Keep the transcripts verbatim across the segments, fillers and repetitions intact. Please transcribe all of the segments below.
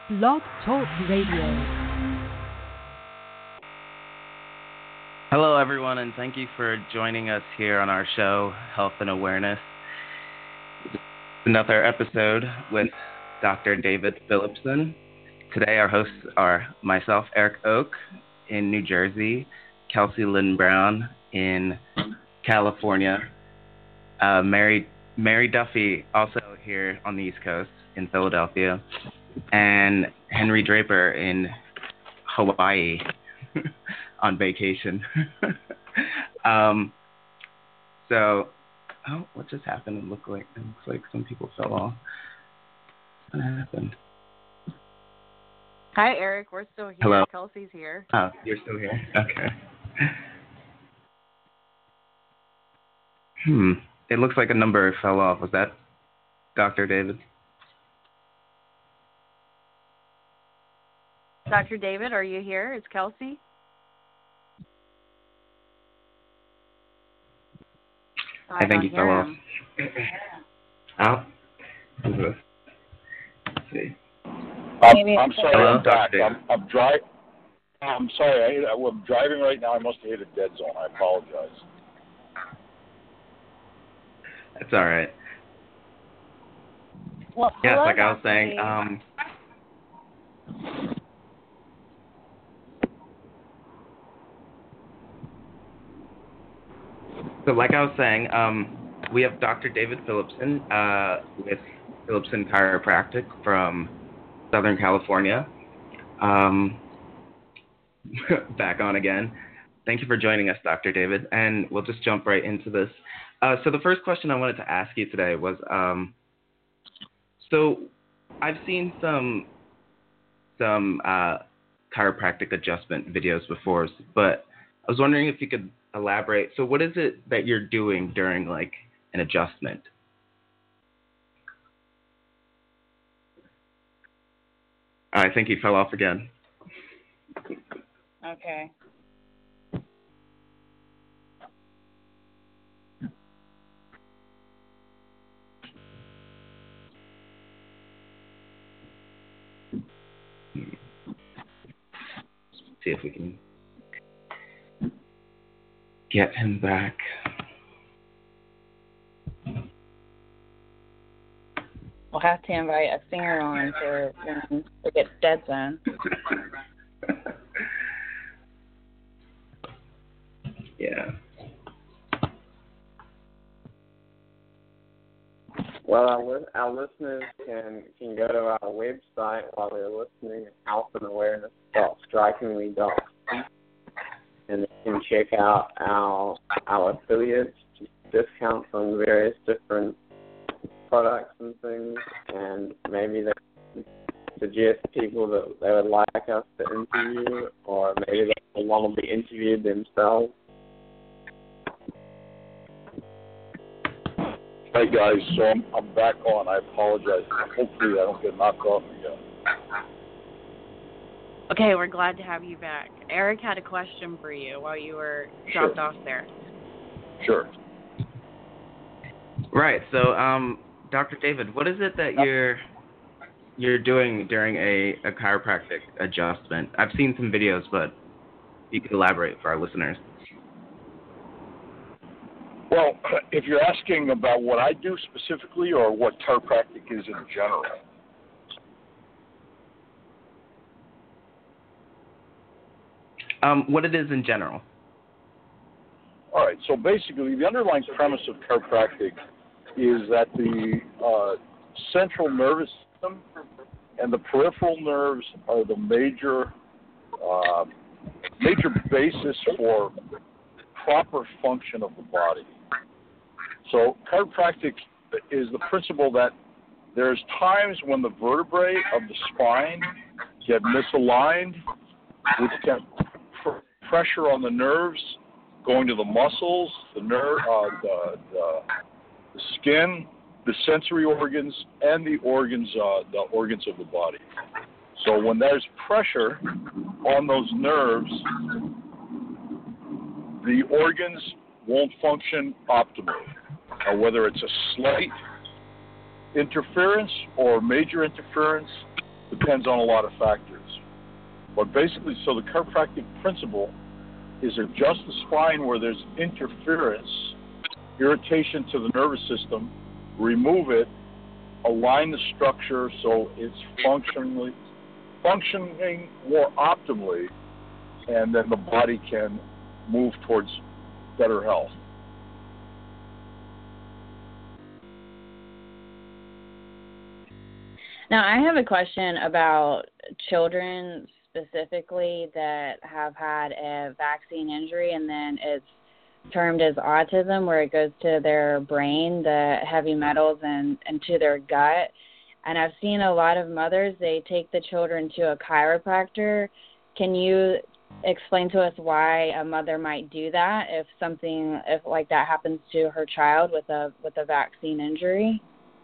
Blog Talk Radio. Hello, everyone, and thank you for joining us here on our show, Health and Awareness. Another episode with Doctor David Phillipson. Today, our hosts are myself, Eric Oak, in New Jersey, Kelsey Lynn Brown in California, uh, Mary Mary Duffy, also here on the East Coast in Philadelphia, and Henry Draper in Hawaii on vacation. um, so, oh, what just happened? It looked like it looks like some people fell off. What happened? Hi, Eric. We're still here. Hello. Kelsey's here. Oh, you're still here. Okay. Hmm. It looks like a number fell off. Was that Doctor David? Doctor David, are you here? It's Kelsey. I, I think he fell off. Out. Who's this? Let's see. I'm, I'm sorry. Hello, I'm back. Doctor I'm, I'm driving. I'm sorry. I, I'm driving right now. I must have hit a dead zone. I apologize. That's all right. Well, yes, hello, like I was Doctor saying. David. Um, so, like I was saying, um, we have Doctor David Phillipson uh, with Phillipson Chiropractic from Southern California. Um, back on again. Thank you for joining us, Doctor David, and we'll just jump right into this. Uh, so the first question I wanted to ask you today was, um, so I've seen some some uh, chiropractic adjustment videos before, but I was wondering if you could elaborate. So what is it that you're doing during like an adjustment? I think he fell off again. Okay. See if we can get him back. We'll have to invite a singer on for when it gets dead zone. Yeah. Well, our, li- our listeners can, can go to our website while they're listening at health and awareness dot strikingly dot com, and they can check out our our affiliates, discounts on various different products and things, and maybe they can suggest people that they would like us to interview, or maybe they want to be interviewed themselves. Hey guys, so I'm, I'm back on. I apologize. Hopefully, I don't get knocked off again. Okay, we're glad to have you back. Eric had a question for you while you were Sure. dropped off there. Sure. Right. So, um, Doctor David, what is it that you're you're doing during a, a chiropractic adjustment? I've seen some videos, but you could elaborate for our listeners. Well, if you're asking about what I do specifically or what chiropractic is in general, Um, what it is in general. all right, so basically the underlying premise of chiropractic is that the uh, central nervous system and the peripheral nerves are the major uh, major basis for proper function of the body. So chiropractic is the principle that there's times when the vertebrae of the spine get misaligned, which can pr- pressure on the nerves going to the muscles, the nerve, uh, the, the, the skin, the sensory organs, and the organs, uh, the organs of the body. So when there's pressure on those nerves, the organs won't function optimally. Now, whether it's a slight interference or major interference, depends on a lot of factors. But basically, so the chiropractic principle is adjust the spine where there's interference, irritation to the nervous system, remove it, align the structure so it's functionally functioning more optimally, and then the body can move towards better health. Now, I have a question about children specifically that have had a vaccine injury and then it's termed as autism, where it goes to their brain, the heavy metals, and, and to their gut. And I've seen a lot of mothers, they take the children to a chiropractor. Can you explain to us why a mother might do that if something if like that happens to her child with a with a vaccine injury?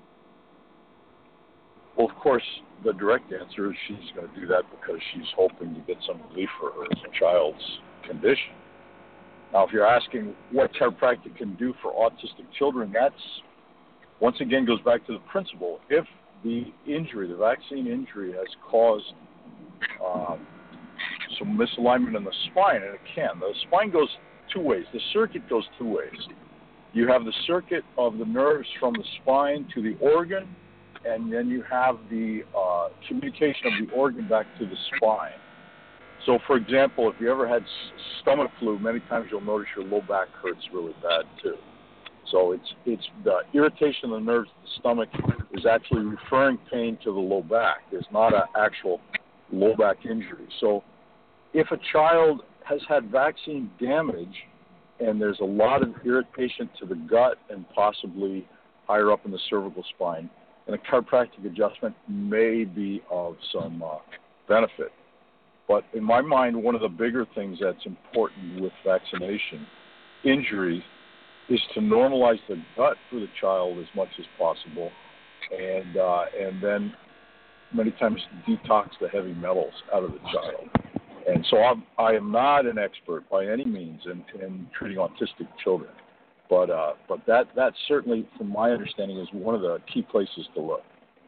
Well, of course, the direct answer is she's going to do that because she's hoping to get some relief for her child's condition. Now, if you're asking what chiropractic can do for autistic children, that's, once again, goes back to the principle. If the injury, the vaccine injury, has caused um, some misalignment in the spine, and it can. The spine goes two ways. The circuit goes two ways. You have the circuit of the nerves from the spine to the organ, and then you have the uh, communication of the organ back to the spine. So, for example, if you ever had stomach flu, many times you'll notice your low back hurts really bad too. So it's it's the irritation of the nerves of the stomach is actually referring pain to the low back. It's not an actual low back injury. So if a child has had vaccine damage and there's a lot of irritation to the gut and possibly higher up in the cervical spine, then a chiropractic adjustment may be of some uh, benefit. But in my mind, one of the bigger things that's important with vaccination injuries is to normalize the gut for the child as much as possible, and uh, and then many times detox the heavy metals out of the child. And so I'm, I am not an expert by any means in, in treating autistic children, but uh, but that that certainly, from my understanding, is one of the key places to look.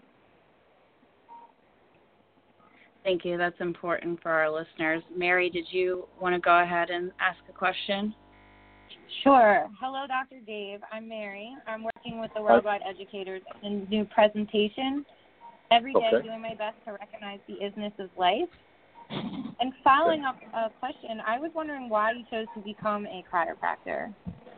Thank you. That's important for our listeners. Mary, did you want to go ahead and ask a question? Sure. Hello, Doctor Dave. I'm Mary. I'm working with the Worldwide Educators in new presentation every day, okay. doing my best to recognize the isness of life. And following up a question, I was wondering why you chose to become a chiropractor.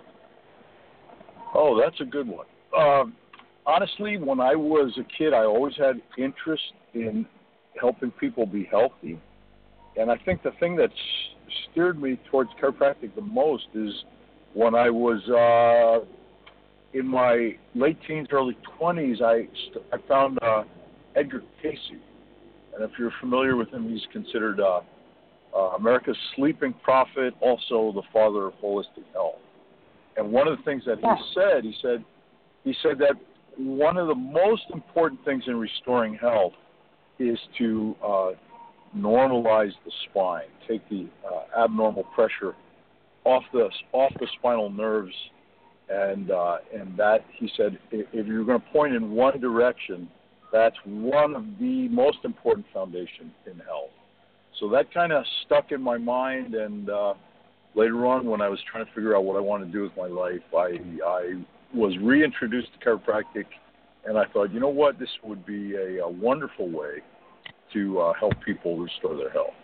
Oh, that's a good one. Um, honestly, when I was a kid, I always had interest in helping people be healthy. And I think the thing that steered me towards chiropractic the most is when I was uh, in my late teens, early twenties, I, st- I found uh, Edgar Cayce. And if you're familiar with him, he's considered uh, uh, America's sleeping prophet, also the father of holistic health. And one of the things that he yeah. said, he said, he said that one of the most important things in restoring health is to uh, normalize the spine, take the uh, abnormal pressure off the off the spinal nerves, and uh, and that, he said, if, if you're going to point in one direction, that's one of the most important foundations in health. So that kind of stuck in my mind, and uh, later on, when I was trying to figure out what I wanted to do with my life, I I was reintroduced to chiropractic. And I thought, you know what, this would be a, a wonderful way to uh, help people restore their health.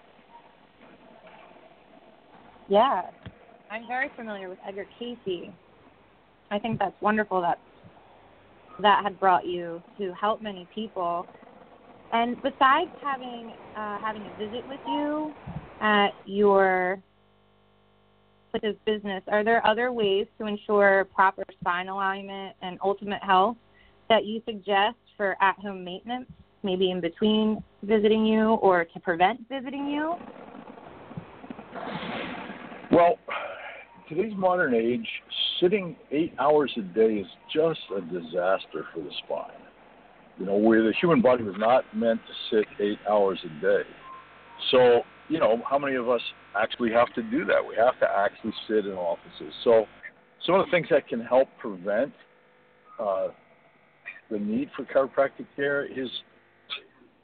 Yeah, I'm very familiar with Edgar Cayce. I think that's wonderful that that had brought you to help many people. And besides having uh, having a visit with you at your place of business, are there other ways to ensure proper spine alignment and ultimate health that you suggest for at-home maintenance, maybe in between visiting you or to prevent visiting you? Well, today's modern age, sitting eight hours a day is just a disaster for the spine. You know, where the human body was not meant to sit eight hours a day. So, you know, how many of us actually have to do that? We have to actually sit in offices. So some of the things that can help prevent uh, the need for chiropractic care is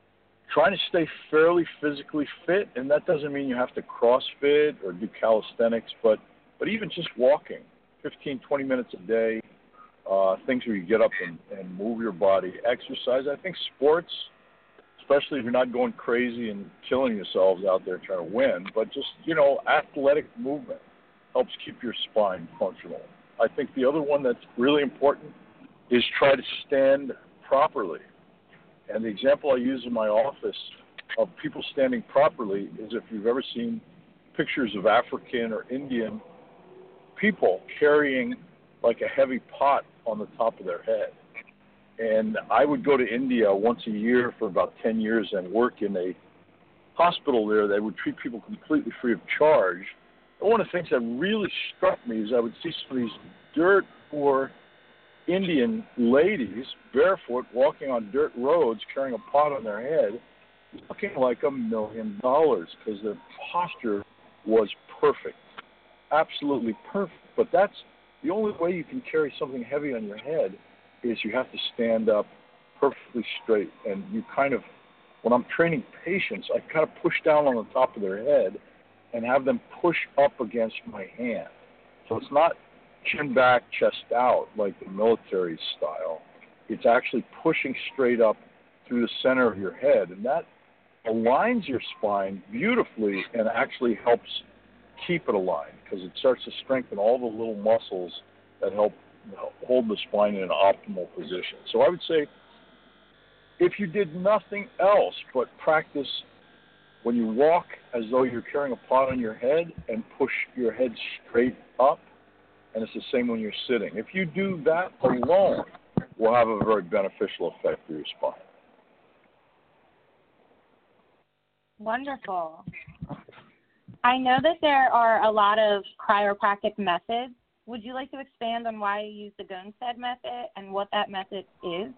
trying to stay fairly physically fit, and that doesn't mean you have to CrossFit or do calisthenics, but, but even just walking, fifteen, twenty minutes a day, uh, things where you get up and, and move your body, exercise. I think sports, especially if you're not going crazy and killing yourselves out there trying to win, but just, you know, athletic movement helps keep your spine functional. I think the other one that's really important is try to stand properly. And the example I use in my office of people standing properly is if you've ever seen pictures of African or Indian people carrying like a heavy pot on the top of their head. And I would go to India once a year for about ten years and work in a hospital there that would treat people completely free of charge. And one of the things that really struck me is I would see some of these dirt poor Indian ladies barefoot walking on dirt roads carrying a pot on their head, looking like a million dollars because their posture was perfect, absolutely perfect. But that's the only way you can carry something heavy on your head is you have to stand up perfectly straight. And you kind of, when I'm training patients, I kind of push down on the top of their head and have them push up against my hand. So it's not chin back, chest out like the military style. It's actually pushing straight up through the center of your head. And that aligns your spine beautifully and actually helps keep it aligned because it starts to strengthen all the little muscles that help hold the spine in an optimal position. So I would say if you did nothing else but practice when you walk as though you're carrying a pot on your head and push your head straight up, and it's the same when you're sitting. If you do that alone, will have a very beneficial effect for your spine. Wonderful. I know that there are a lot of chiropractic methods. Would you like to expand on why you use the Gonstead method and what that method is?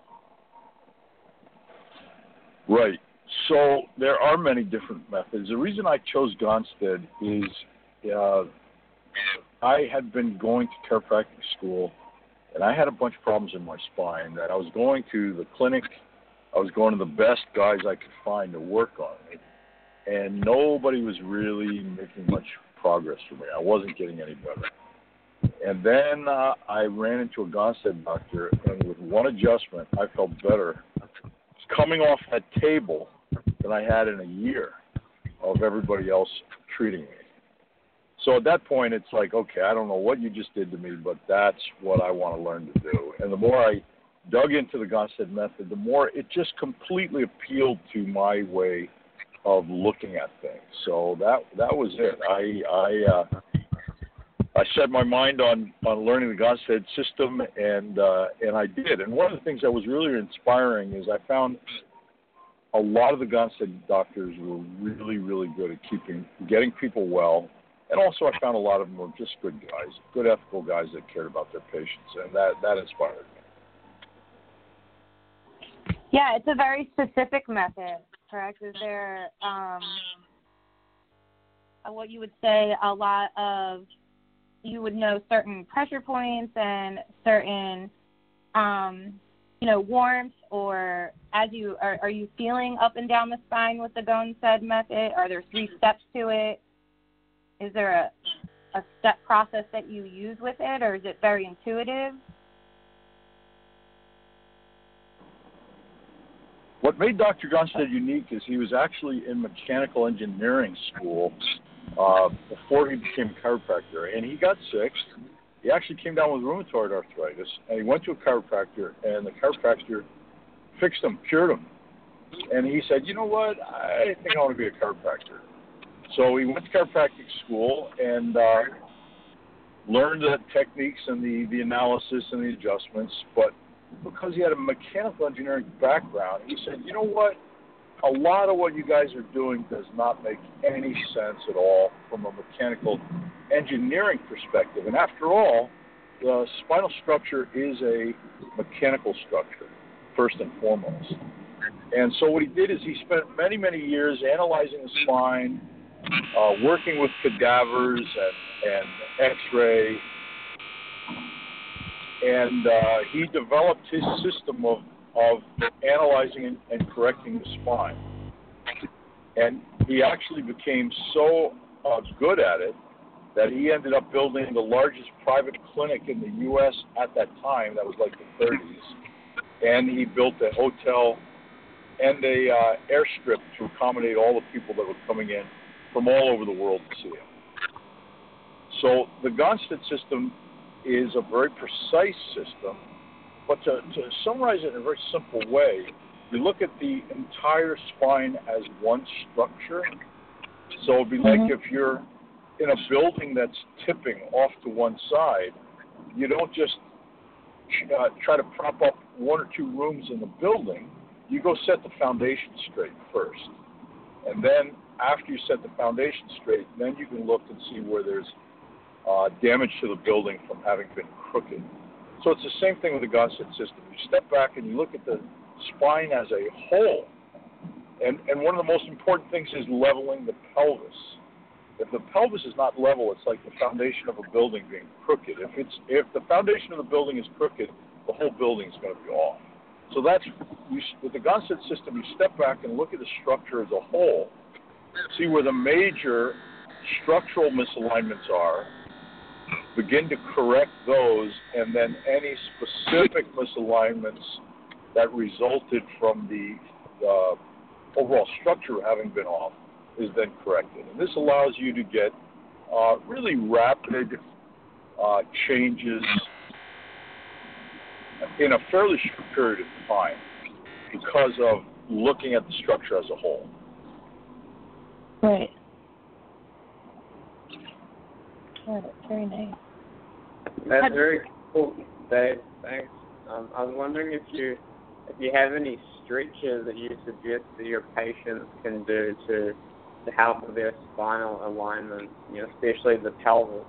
Right. So there are many different methods. The reason I chose Gonstead is uh, I had been going to chiropractic school, and I had a bunch of problems in my spine that I was going to the clinic. I was going to the best guys I could find to work on it, and nobody was really making much progress for me. I wasn't getting any better. And then uh, I ran into a Gonstead doctor, and with one adjustment, I felt better coming off that table than I had in a year of everybody else treating me. So at that point, it's like, okay, I don't know what you just did to me, but that's what I want to learn to do. And the more I dug into the Gonstead method, the more it just completely appealed to my way of looking at things. So that that was it. I I uh, I set my mind on, on learning the Gonstead system, and uh, and I did. And one of the things that was really inspiring is I found a lot of the Gonstead doctors were really, really good at keeping getting people well. And also I found a lot of them were just good guys, good ethical guys that cared about their patients, and that, that inspired me. Yeah, it's a very specific method, correct? Is there um, what you would say a lot of, you would know certain pressure points and certain, um, you know, warmth, or as you, are, are you feeling up and down the spine with the Gonstead method? Are there three steps to it? Is there a, a step process that you use with it, or is it very intuitive? What made Doctor Gonstead unique is he was actually in mechanical engineering school uh, before he became a chiropractor, and he got sick. He actually came down with rheumatoid arthritis, and he went to a chiropractor, and the chiropractor fixed him, cured him. And he said, you know what, I think I want to be a chiropractor. So he went to chiropractic school and uh, learned the techniques and the, the analysis and the adjustments, but because he had a mechanical engineering background, he said, you know what, a lot of what you guys are doing does not make any sense at all from a mechanical engineering perspective. And after all, the spinal structure is a mechanical structure, first and foremost. And so what he did is he spent many, many years analyzing the spine, uh, working with cadavers and, and X-ray, and uh, he developed his system of, of analyzing and, and correcting the spine. And he actually became so uh, good at it that he ended up building the largest private clinic in the U S at that time. That was like the thirties. And he built a hotel and a uh, airstrip to accommodate all the people that were coming in from all over the world to see him. So the Gonstead system is a very precise system, but to, to summarize it in a very simple way, you look at the entire spine as one structure. So it'd be like mm-hmm. if you're in a building that's tipping off to one side, you don't just uh, try to prop up one or two rooms in the building. You go set the foundation straight first. And then after you set the foundation straight, then you can look and see where there's uh, damage to the building from having been crooked. So it's the same thing with the Gonstead system. You step back and you look at the spine as a whole. And, and one of the most important things is leveling the pelvis. If the pelvis is not level, it's like the foundation of a building being crooked. If it's if the foundation of the building is crooked, the whole building is going to be off. So that's, you, with the Gonstead system, you step back and look at the structure as a whole, see where the major structural misalignments are, begin to correct those, and then any specific misalignments that resulted from the, the overall structure having been off is then corrected. And this allows you to get uh, really rapid uh, changes in a fairly short period of time because of looking at the structure as a whole. Right. Yeah, that's very nice. That's very cool, Dave. Thanks. Um, I was wondering if you if you have any stretches that you suggest that your patients can do to to help with their spinal alignment, you know, especially the pelvis.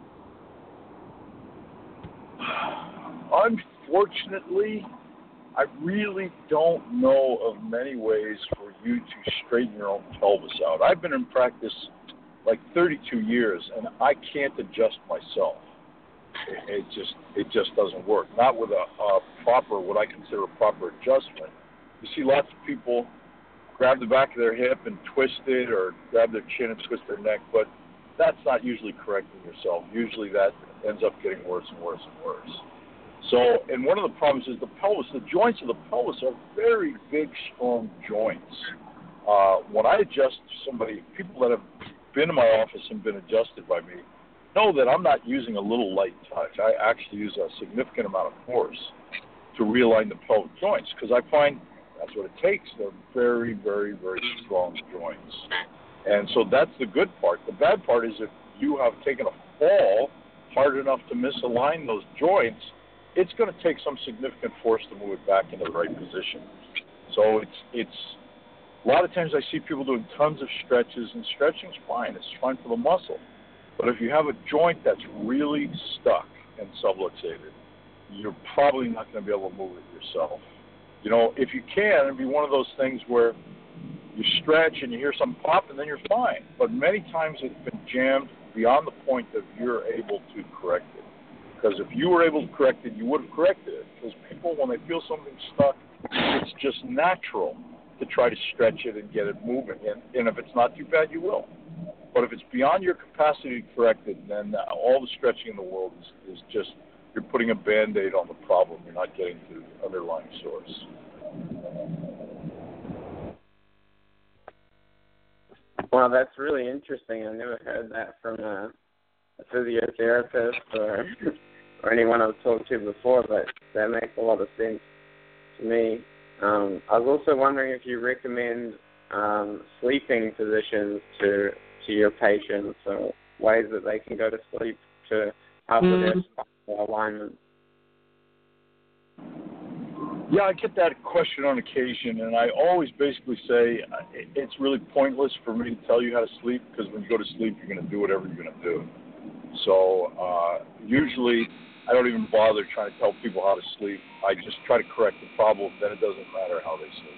Unfortunately, I really don't know of many ways for you to straighten your own pelvis out. I've been in practice like thirty-two years, and I can't adjust myself. It, it just it just doesn't work. Not with a, a proper, what I consider a proper adjustment. You see lots of people grab the back of their hip and twist it, or grab their chin and twist their neck, but that's not usually correcting yourself. Usually that ends up getting worse and worse and worse. So, and one of the problems is the pelvis. The joints of the pelvis are very big, strong joints. Uh, when I adjust somebody, people that have been in my office and been adjusted by me know that I'm not using a little light touch. I actually use a significant amount of force to realign the pelvic joints, because I find that's what it takes. They're very, very, very strong joints. And so that's the good part. The bad part is if you have taken a fall hard enough to misalign those joints, it's going to take some significant force to move it back into the right position. So it's it's a lot of times I see people doing tons of stretches, and stretching's fine. It's fine for the muscle. But if you have a joint that's really stuck and subluxated, you're probably not going to be able to move it yourself. You know, if you can, it'd be one of those things where you stretch and you hear something pop and then you're fine. But many times it's been jammed beyond the point that you're able to correct it. Because if you were able to correct it, you would have corrected it. Because people, when they feel something stuck, it's just natural to try to stretch it and get it moving. And, and if it's not too bad, you will. But if it's beyond your capacity to correct it, then all the stretching in the world is, is just, you're putting a Band-Aid on the problem. You're not getting to the underlying source. Well, that's really interesting. I never heard that from a, a physiotherapist or or anyone I've talked to before, but that makes a lot of sense to me. Um, I was also wondering if you recommend um, sleeping positions to to your patients, or ways that they can go to sleep to help with their spinal alignment. Yeah, I get that question on occasion, and I always basically say it's really pointless for me to tell you how to sleep, because when you go to sleep, you're going to do whatever you're going to do. So uh, usually I don't even bother trying to tell people how to sleep. I just try to correct the problem, then it doesn't matter how they sleep.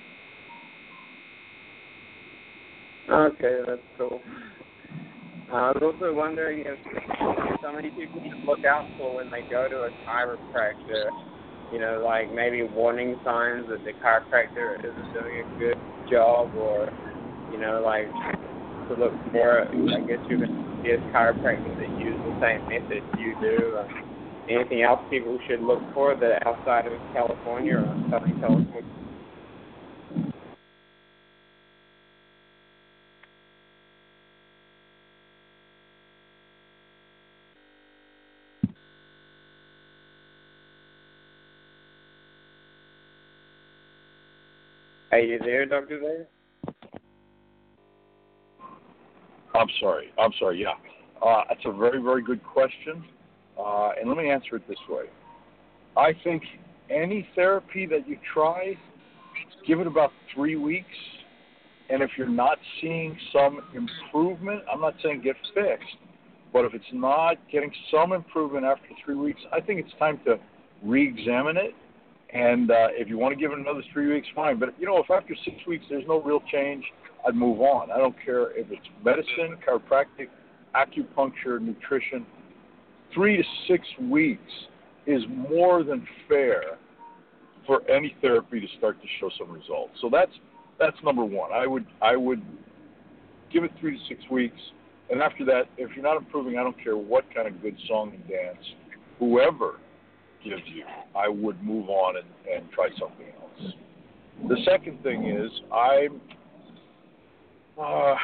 Okay, that's cool. Uh, I was also wondering if so many people should look out for when they go to a chiropractor, you know, like maybe warning signs that the chiropractor isn't doing a good job, or you know, like to look for, I guess you're going to see a chiropractor that use the same method you do. Uh, anything else people should look for that outside of California or Southern California? Are you there, Doctor David? I'm sorry. I'm sorry, yeah. Uh, that's a very, very good question. Uh, and let me answer it this way. I think any therapy that you try, give it about three weeks. And if you're not seeing some improvement, I'm not saying get fixed, but if it's not getting some improvement after three weeks, I think it's time to re-examine it. And uh, if you want to give it another three weeks, fine. But, you know, if after six weeks there's no real change, I'd move on. I don't care if it's medicine, chiropractic, acupuncture, nutrition. Three to six weeks is more than fair for any therapy to start to show some results. So that's that's number one. I would I would give it three to six weeks, and after that, if you're not improving, I don't care what kind of good song and dance, whoever gives you, I would move on and, and try something else. The second thing is I'm uh,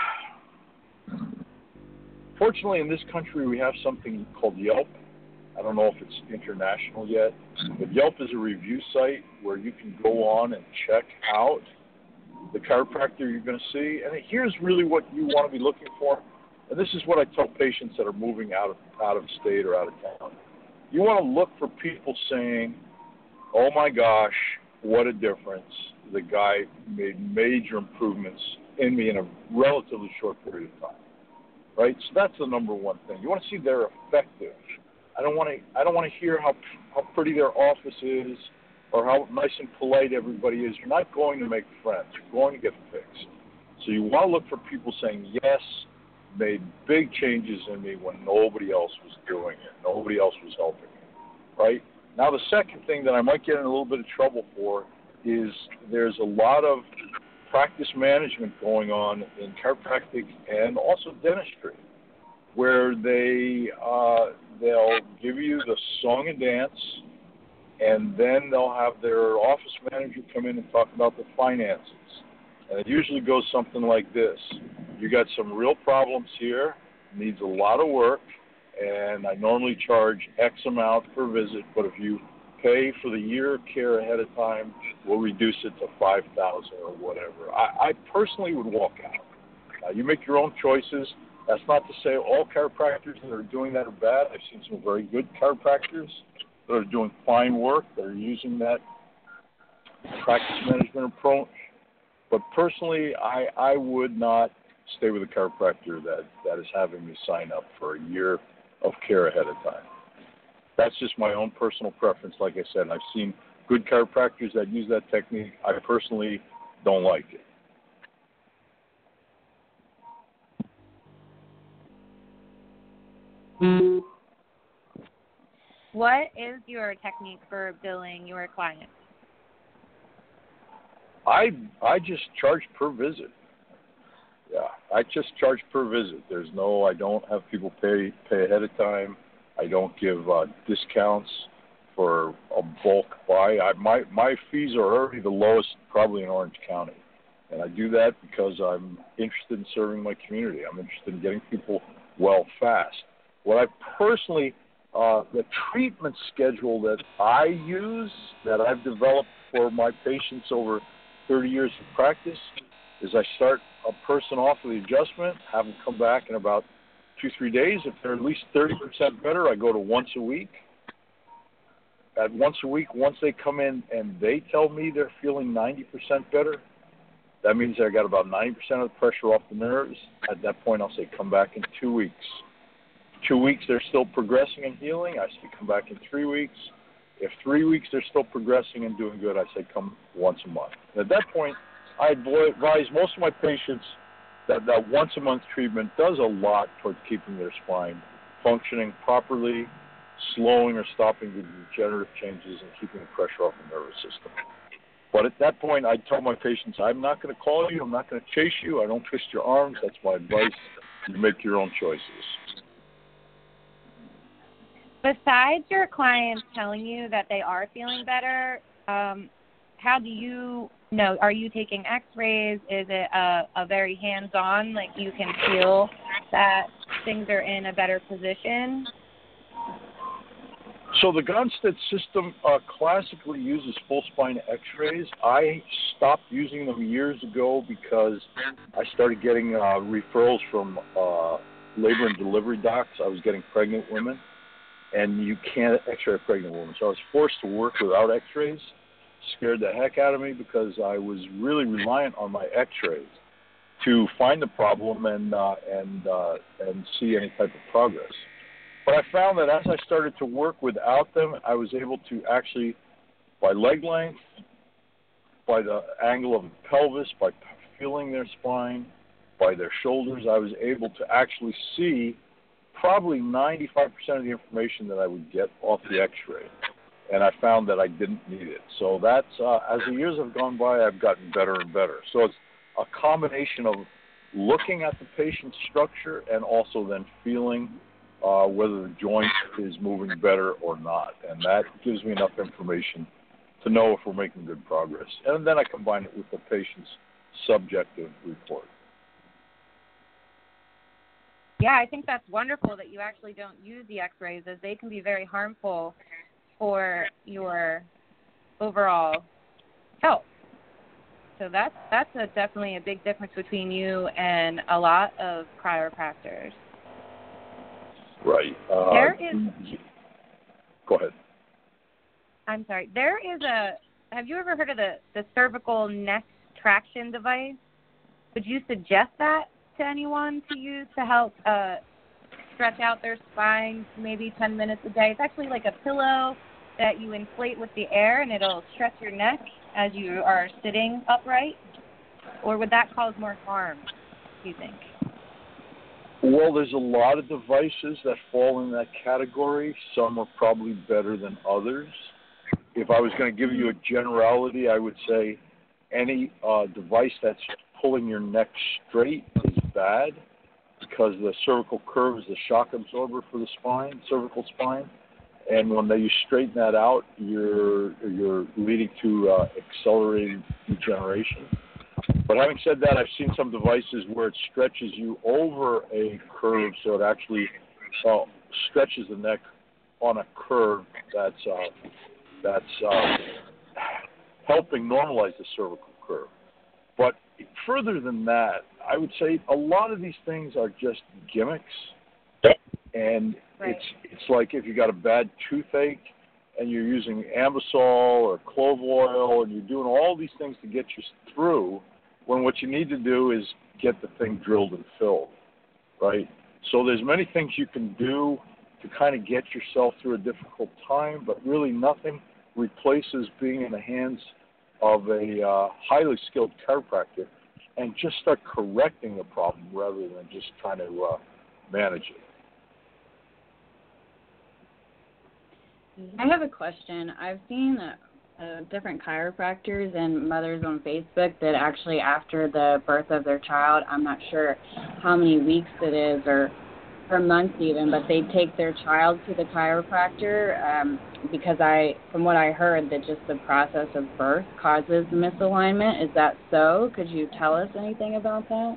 fortunately in this country we have something called Yelp. I don't know if it's international yet, but Yelp is a review site where you can go on and check out the chiropractor you're going to see. And here's really what you want to be looking for. And this is what I tell patients that are moving out of out of state or out of town. You want to look for people saying, oh my gosh, what a difference. The guy made major improvements in me in a relatively short period of time. Right? So that's the number one thing. You want to see they're effective. I don't want to I don't want to hear how how pretty their office is or how nice and polite everybody is. You're not going to make friends. You're going to get fixed. So you want to look for people saying, yes, made big changes in me when nobody else was doing it. Nobody else was helping me. Right? Now, the second thing that I might get in a little bit of trouble for is there's a lot of practice management going on in chiropractic and also dentistry, where they uh, they'll give you the song and dance, and then they'll have their office manager come in and talk about the finances. And it usually goes something like this. You got some real problems here, needs a lot of work, and I normally charge X amount per visit, but if you pay for the year of care ahead of time, we'll reduce it to five thousand dollars or whatever. I, I personally would walk out. Uh, you make your own choices. That's not to say all chiropractors that are doing that are bad. I've seen some very good chiropractors that are doing fine work, that are using that practice management approach. But personally, I, I would not stay with a chiropractor that, that is having me sign up for a year of care ahead of time. That's just my own personal preference. Like I said, I've seen good chiropractors that use that technique. I personally don't like it. What is your technique for billing your clients? I I just charge per visit. Yeah, I just charge per visit. There's no, I don't have people pay pay ahead of time. I don't give uh, discounts for a bulk buy. I, my my fees are already the lowest probably in Orange County, and I do that because I'm interested in serving my community. I'm interested in getting people well fast. What I personally, uh, the treatment schedule that I use, that I've developed for my patients over thirty years of practice, is I start a person off with the adjustment, have them come back in about two, three days. If they're at least thirty percent better, I go to once a week. At once a week, once they come in and they tell me they're feeling ninety percent better, that means I got about ninety percent of the pressure off the nerves. At that point, I'll say come back in two weeks. Two weeks, they're still progressing and healing. I say come back in three weeks. If three weeks they're still progressing and doing good, I say come once a month. And at that point, I advise most of my patients that that once a month treatment does a lot towards keeping their spine functioning properly, slowing or stopping the degenerative changes, and keeping the pressure off the nervous system. But at that point, I tell my patients, I'm not going to call you. I'm not going to chase you. I don't twist your arms. That's my advice. You make your own choices. Besides your clients telling you that they are feeling better, um, how do you know? Are you taking x-rays? Is it a, a very hands-on, like you can feel that things are in a better position? So the Gonstead system uh, classically uses full spine x-rays. I stopped using them years ago because I started getting uh, referrals from uh, labor and delivery docs. I was getting pregnant women, and you can't x-ray a pregnant woman. So I was forced to work without x-rays. Scared the heck out of me because I was really reliant on my x-rays to find the problem and uh, and uh, and see any type of progress. But I found that as I started to work without them, I was able to actually, by leg length, by the angle of the pelvis, by feeling their spine, by their shoulders, I was able to actually see probably ninety-five percent of the information that I would get off the x-ray. And I found that I didn't need it. So that's, uh, as the years have gone by, I've gotten better and better. So it's a combination of looking at the patient's structure and also then feeling uh, whether the joint is moving better or not. And that gives me enough information to know if we're making good progress. And then I combine it with the patient's subjective report. Yeah, I think that's wonderful that you actually don't use the x-rays, as they can be very harmful for your overall health. So that's that's a, definitely a big difference between you and a lot of chiropractors. Right. Uh, there is. Go ahead. I'm sorry. There is a. Have you ever heard of the the cervical neck traction device? Would you suggest that to anyone to use to help uh, stretch out their spine, maybe ten minutes a day? It's actually like a pillow that you inflate with the air, and it'll stretch your neck as you are sitting upright? Or would that cause more harm, do you think? Well, there's a lot of devices that fall in that category. Some are probably better than others. If I was going to give you a generality, I would say any uh, device that's pulling your neck straight is bad, because the cervical curve is the shock absorber for the spine, cervical spine. And when you straighten that out, you're you're leading to uh, accelerated degeneration. But having said that, I've seen some devices where it stretches you over a curve, so it actually uh, stretches the neck on a curve that's uh, that's uh, helping normalize the cervical curve. But further than that, I would say a lot of these things are just gimmicks. And right. it's it's like if you got a bad toothache and you're using Ambisol or clove oil and you're doing all these things to get you through, when what you need to do is get the thing drilled and filled, right? So there's many things you can do to kind of get yourself through a difficult time, but really nothing replaces being in the hands of a uh, highly skilled chiropractor and just start correcting the problem rather than just trying to uh, manage it. I have a question. I've seen uh, uh, different chiropractors and mothers on Facebook that actually after the birth of their child, I'm not sure how many weeks it is or or months even, but they take their child to the chiropractor um, because I, from what I heard, that just the process of birth causes the misalignment. Is that so? Could you tell us anything about that?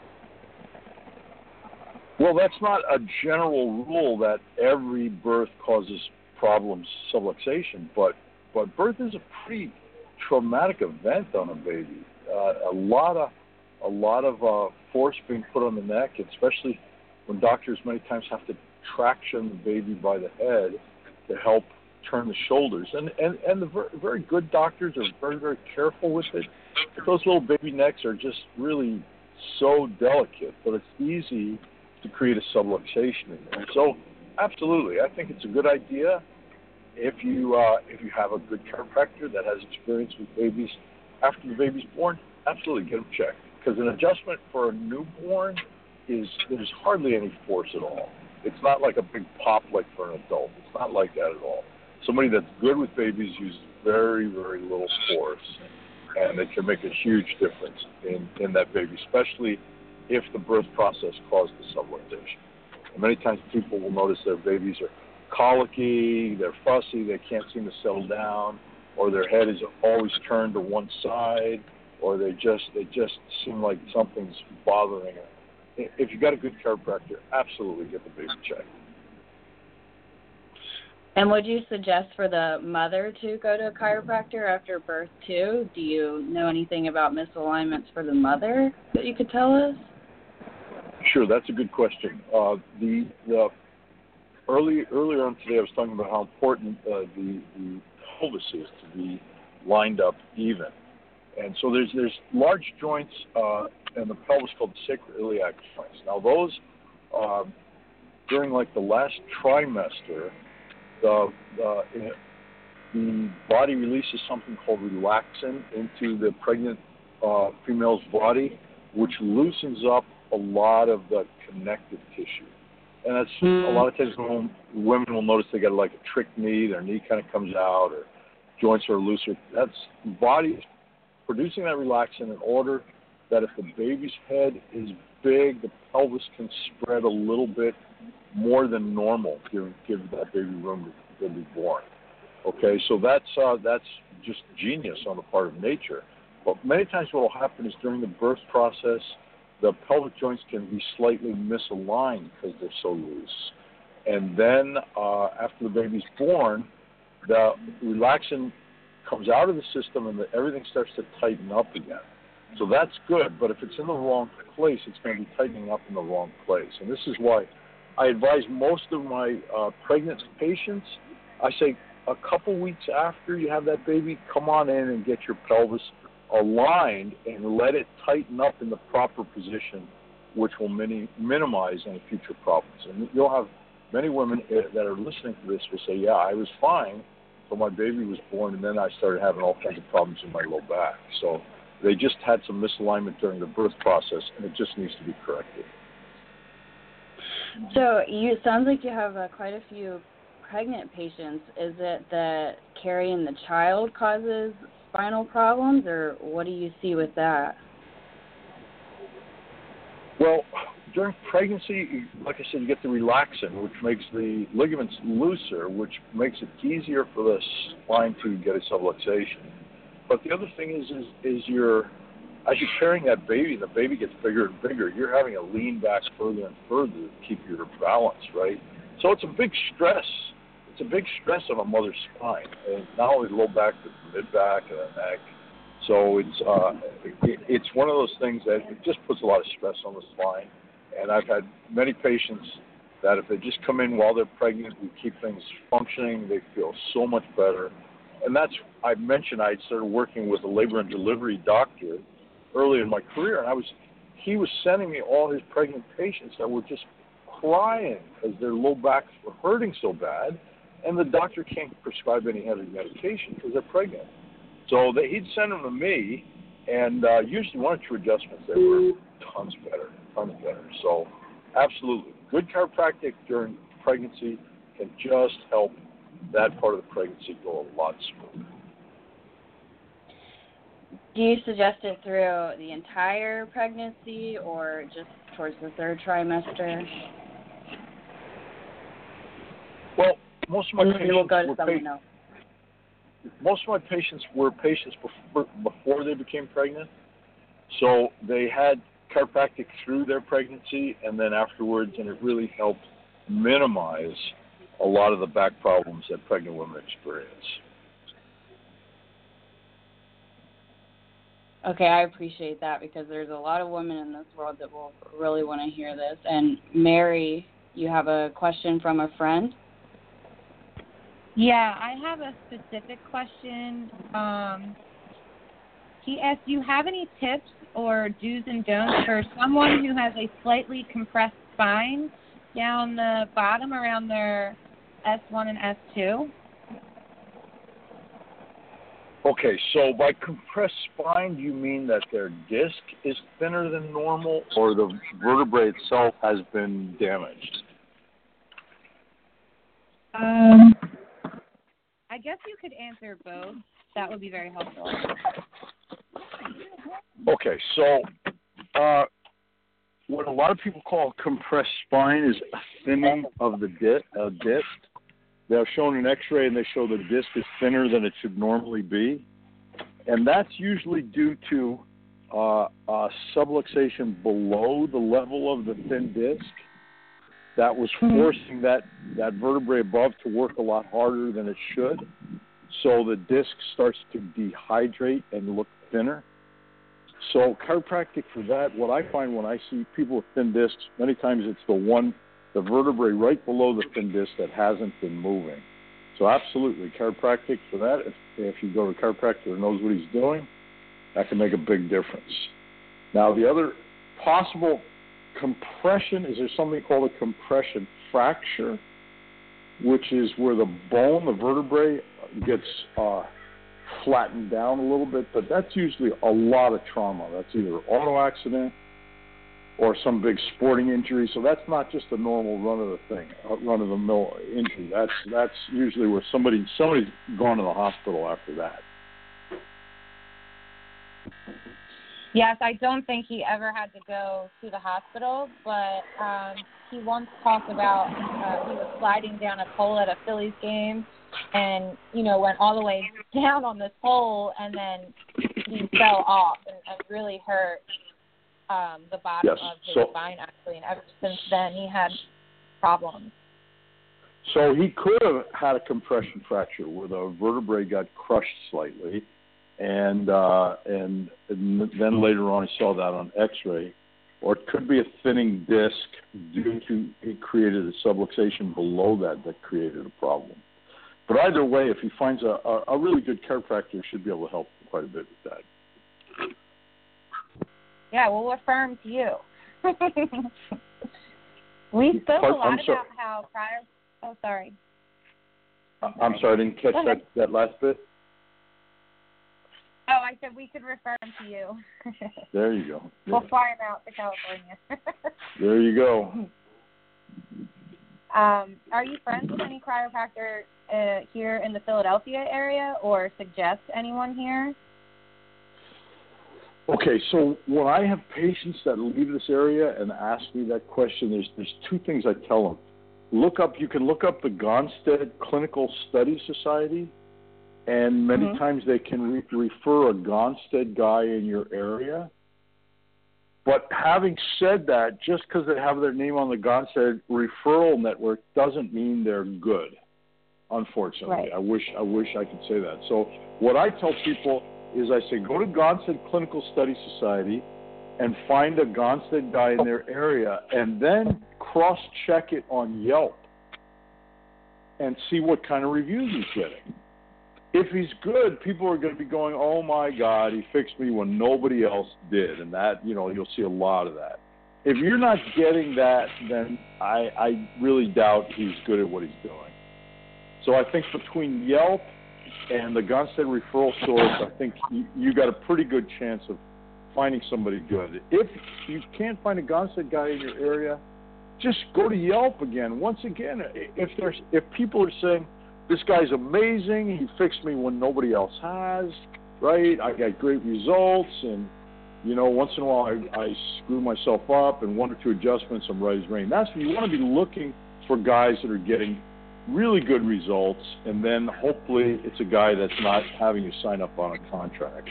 Well, that's not a general rule that every birth causes problems, subluxation, but but birth is a pretty traumatic event on a baby. Uh, a lot of a lot of uh, force being put on the neck, especially when doctors many times have to traction the baby by the head to help turn the shoulders. And and and the ver- very good doctors are very very careful with it. But those little baby necks are just really so delicate, but it's easy to create a subluxation in there. So absolutely, I think it's a good idea. If you uh, if you have a good chiropractor that has experience with babies after the baby's born, absolutely get them checked. Because an adjustment for a newborn is there's hardly any force at all. It's not like a big pop like for an adult. It's not like that at all. Somebody that's good with babies uses very very little force. and it can make a huge difference in, in that baby, especially if the birth process caused the subluxation. And many times people will notice their babies are colicky, they're fussy, they can't seem to settle down, or their head is always turned to one side, or they just they just seem like something's bothering them. If you've got a good chiropractor, absolutely get the baby checked. And would you suggest for the mother to go to a chiropractor after birth too? Do you know anything about misalignments for the mother that you could tell us? Sure, that's a good question. Uh, the the early earlier on today, I was talking about how important uh, the the pelvis is to be lined up even, and so there's there's large joints uh, in the pelvis called the sacroiliac joints. Now those uh, during like the last trimester, the the, the body releases something called relaxin into the pregnant uh, female's body, which loosens up a lot of the connective tissue. And that's mm. a lot of times when women will notice they got like a trick knee, their knee kind of comes out, or joints are looser. That's the body producing that relaxin in order that if the baby's head is big, the pelvis can spread a little bit more than normal, give, give that baby room to, to be born. Okay, so that's uh, that's just genius on the part of nature. But many times what will happen is during the birth process, the pelvic joints can be slightly misaligned because they're so loose. And then uh, after the baby's born, the relaxin comes out of the system and the, everything starts to tighten up again. So that's good, but if it's in the wrong place, it's going to be tightening up in the wrong place. And this is why I advise most of my uh, pregnant patients, I say a couple weeks after you have that baby, come on in and get your pelvis aligned and let it tighten up in the proper position, which will mini- minimize any future problems. And you'll have many women that are listening to this will say, yeah, I was fine until my baby was born, and then I started having all kinds of problems in my low back. So they just had some misalignment during the birth process, and it just needs to be corrected. So you, it sounds like you have uh, quite a few pregnant patients. Is it that carrying the child causes spinal problems, or what do you see with that? Well, during pregnancy, like I said, you get the relaxin, which makes the ligaments looser, which makes it easier for the spine to get a subluxation. But the other thing is, is, is you're, as you're carrying that baby, the baby gets bigger and bigger, you're having to lean back further and further to keep your balance, right? So it's a big stress. It's a big stress on a mother's spine, and not only the low back, but the mid back and the neck. So it's uh, it, it's one of those things that it just puts a lot of stress on the spine. And I've had many patients that if they just come in while they're pregnant, we keep things functioning, they feel so much better. And that's, I mentioned I started working with a labor and delivery doctor early in my career, and I was he was sending me all his pregnant patients that were just crying because their low backs were hurting so bad. And the doctor can't prescribe any heavy medication because they're pregnant. So they, he'd send them to me, and uh, usually one or two adjustments, they were tons better, tons better. So absolutely. Good chiropractic during pregnancy can just help that part of the pregnancy go a lot smoother. Do you suggest it through the entire pregnancy or just towards the third trimester? Well, most of my and patients we'll go to were someone pa- else. most of my patients were patients before, before they became pregnant, so they had chiropractic through their pregnancy and then afterwards, and it really helped minimize a lot of the back problems that pregnant women experience. Okay, I appreciate that because there's a lot of women in this world that will really want to hear this. And Mary, you have a question from a friend? Yeah, I have a specific question. Um, he asked, do you have any tips or do's and don'ts for someone who has a slightly compressed spine down the bottom around their S one and S two? Okay, so by compressed spine, do you mean that their disc is thinner than normal or the vertebrae itself has been damaged? Um, I guess you could answer both. That would be very helpful. Okay, so uh, what a lot of people call compressed spine is a thinning of the di- uh, disc. They're shown an X-ray and they show the disc is thinner than it should normally be, and that's usually due to uh, uh, subluxation below the level of the thin disc that was forcing that, that vertebrae above to work a lot harder than it should. So the disc starts to dehydrate and look thinner. So chiropractic for that, what I find when I see people with thin discs, many times it's the one, the vertebrae right below the thin disc that hasn't been moving. So absolutely, chiropractic for that, if, if you go to a chiropractor who knows what he's doing, that can make a big difference. Now the other possible compression is there's something called a compression fracture, which is where the bone, the vertebrae, gets uh, flattened down a little bit, but that's usually a lot of trauma. That's either auto accident or some big sporting injury. So that's not just a normal run of the thing, run of the mill injury. That's that's usually where somebody somebody's gone to the hospital after that. Yes, I don't think he ever had to go to the hospital, but um, he once talked about uh, he was sliding down a pole at a Phillies game and, you know, went all the way down on this pole, and then he fell off and, and really hurt um, the bottom yes. of his so, spine, actually, and ever since then he had problems. So he could have had a compression fracture where the vertebrae got crushed slightly, and uh, and, and then later on he saw that on X-ray. Or it could be a thinning disc due to it created a subluxation below that that created a problem. But either way, if he finds a, a, a really good chiropractor, he should be able to help quite a bit with that. Yeah, we'll refer him to you. We spoke Pardon, a lot I'm about sorry. how prior. Oh, sorry. I'm sorry, I'm sorry I didn't catch that, that last bit. Oh, I said we could refer him to you. There you go. We'll fly him out to California. There you go. Um, are you friends with any chiropractor uh, here in the Philadelphia area, or suggest anyone here? Okay, so when I have patients that leave this area and ask me that question, there's there's two things I tell them. Look up, you can look up the Gonstead Clinical Study Society, and many mm-hmm. times they can re- refer a Gonstead guy in your area. But having said that, just because they have their name on the Gonstead referral network doesn't mean they're good, unfortunately. Right. I wish I wish I could say that. So what I tell people is I say, go to Gonstead Clinical Study Society and find a Gonstead guy in their area, and then cross-check it on Yelp and see what kind of reviews he's getting. If he's good, people are going to be going, oh, my God, he fixed me when nobody else did. And that, you know, you'll see a lot of that. If you're not getting that, then I, I really doubt he's good at what he's doing. So I think between Yelp and the Gonstead referral source, I think you, you got a pretty good chance of finding somebody good. If you can't find a Gonstead guy in your area, just go to Yelp again. Once again, if there's if people are saying, this guy's amazing, he fixed me when nobody else has, right? I got great results, and, you know, once in a while I, I screw myself up, and one or two adjustments, I'm right as rain. That's when you want to be looking for guys that are getting really good results, and then hopefully it's a guy that's not having you sign up on a contract.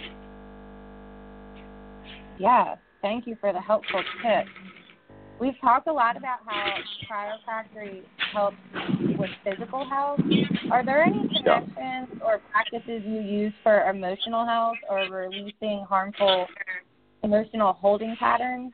Yeah, thank you for the helpful tip. We've talked a lot about how chiropractic helps with physical health. Are there any connections or practices you use for emotional health or releasing harmful emotional holding patterns?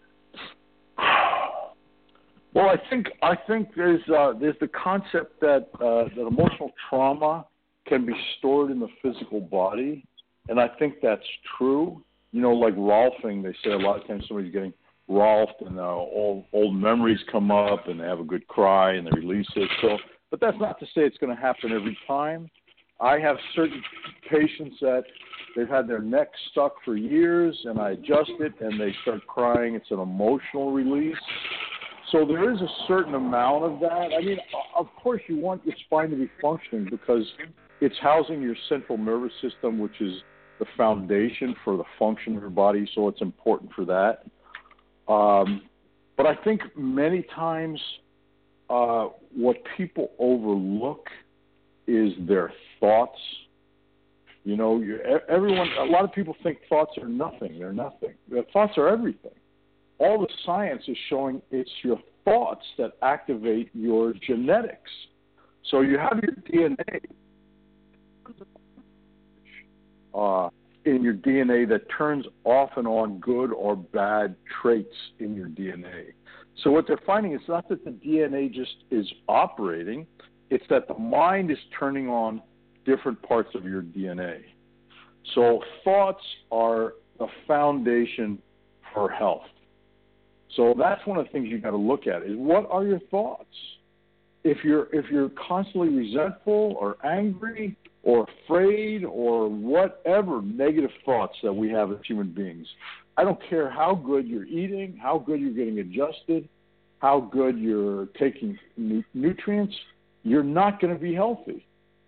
Well, I think I think there's uh, there's the concept that uh, that emotional trauma can be stored in the physical body, and I think that's true. You know, like Rolfing, they say a lot of times somebody's getting Rolfed and uh, old old memories come up and they have a good cry and they release it. So, but that's not to say it's going to happen every time. I have certain patients that they've had their neck stuck for years, and I adjust it and they start crying. It's an emotional release. So there is a certain amount of that. I mean, of course you want your spine to be functioning because it's housing your central nervous system, which is the foundation for the function of your body, so it's important for that. Um, but I think many times uh, what people overlook is their thoughts. You know, you, everyone, a lot of people think thoughts are nothing. They're nothing. Their thoughts are everything. All the science is showing it's your thoughts that activate your genetics. So you have your D N A uh, in your D N A that turns off and on good or bad traits in your D N A. So what they're finding is not that the D N A just is operating, it's that the mind is turning on different parts of your D N A. So thoughts are the foundation for health. So that's one of the things you've got to look at is what are your thoughts? If you're if you're constantly resentful or angry or afraid or whatever negative thoughts that we have as human beings, I don't care how good you're eating, how good you're getting adjusted, how good you're taking nu- nutrients, you're not going to be healthy.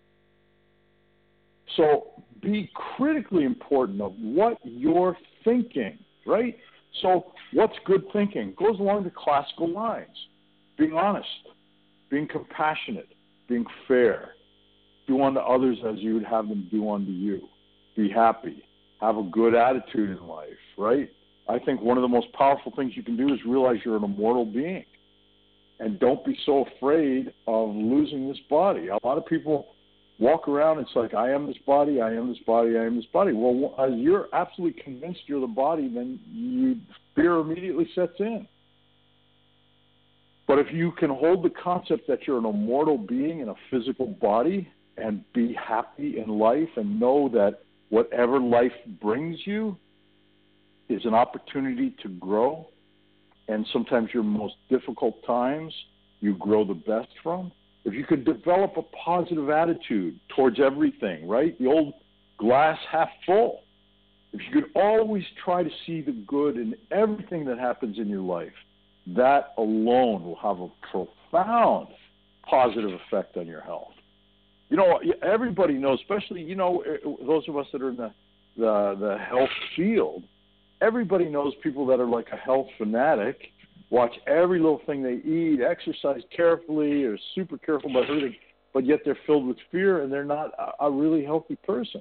So be critically important of what you're thinking, right? So what's good thinking? It goes along the classical lines. Being honest, being compassionate, being fair, do unto others as you would have them do unto you. Be happy, have a good attitude in life, right? I think one of the most powerful things you can do is realize you're an immortal being. And don't be so afraid of losing this body. A lot of people walk around, it's like, I am this body, I am this body, I am this body. Well, as you're absolutely convinced you're the body, then you, fear immediately sets in. But if you can hold the concept that you're an immortal being in a physical body and be happy in life and know that whatever life brings you is an opportunity to grow, and sometimes your most difficult times you grow the best from, if you could develop a positive attitude towards everything, right? The old glass half full. If you could always try to see the good in everything that happens in your life, that alone will have a profound positive effect on your health. You know, everybody knows, especially, you know, those of us that are in the, the, the health field, everybody knows people that are like a health fanatic, watch every little thing they eat, exercise carefully, are super careful about everything, but yet they're filled with fear and they're not a, a really healthy person.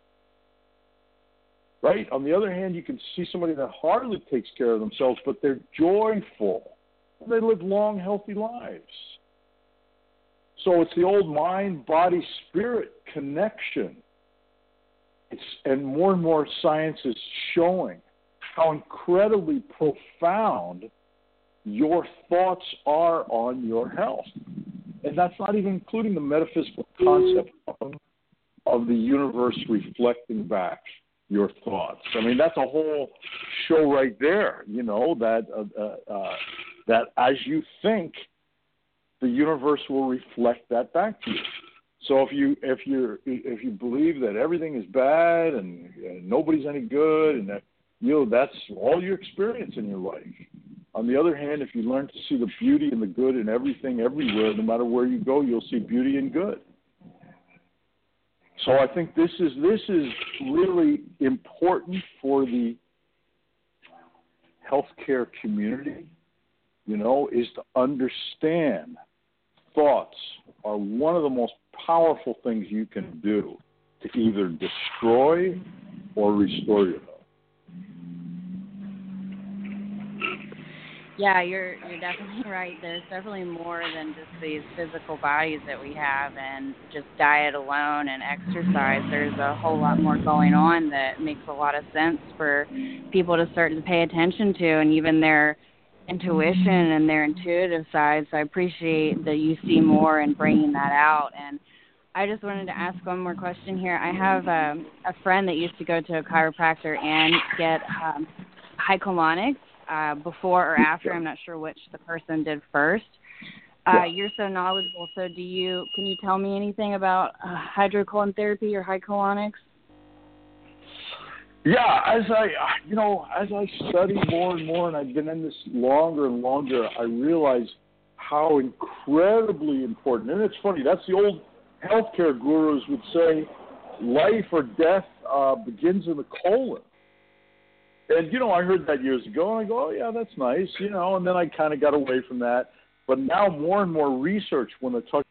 Right? On the other hand, you can see somebody that hardly takes care of themselves, but they're joyful. They live long, healthy lives. So it's the old mind, body, spirit connection. It's, and more and more science is showing how incredibly profound your thoughts are on your health. And that's not even including the metaphysical concept of, of the universe reflecting back your thoughts. I mean, that's a whole show right there, you know, that uh, uh, that as you think, the universe will reflect that back to you. So if you if you if you believe that everything is bad and, and nobody's any good and that, you know, that's all you experience in your life. On the other hand, if you learn to see the beauty and the good in everything, everywhere, no matter where you go, you'll see beauty and good. So I think this is this is really important for the healthcare community, you know, is to understand thoughts are one of the most powerful things you can do to either destroy or restore your health. Yeah, you're you're definitely right. There's definitely more than just these physical bodies that we have and just diet alone and exercise. There's a whole lot more going on that makes a lot of sense for people to start to pay attention to, and even their intuition and their intuitive side. So I appreciate that you see more and bringing that out. And I just wanted to ask one more question here. I have um, a friend that used to go to a chiropractor and get um, hycolonics. Uh, before or after, I'm not sure which the person did first. Uh, yeah. You're so knowledgeable, so do you, can you tell me anything about uh, hydrocolon therapy or hycolonics? Yeah, as I, you know, as I study more and more, and I've been in this longer and longer, I realize how incredibly important, and it's funny, that's the old healthcare gurus would say, life or death uh, begins in the colon. And, you know, I heard that years ago, and I go, oh, yeah, that's nice, you know, and then I kind of got away from that. But now more and more research when it talks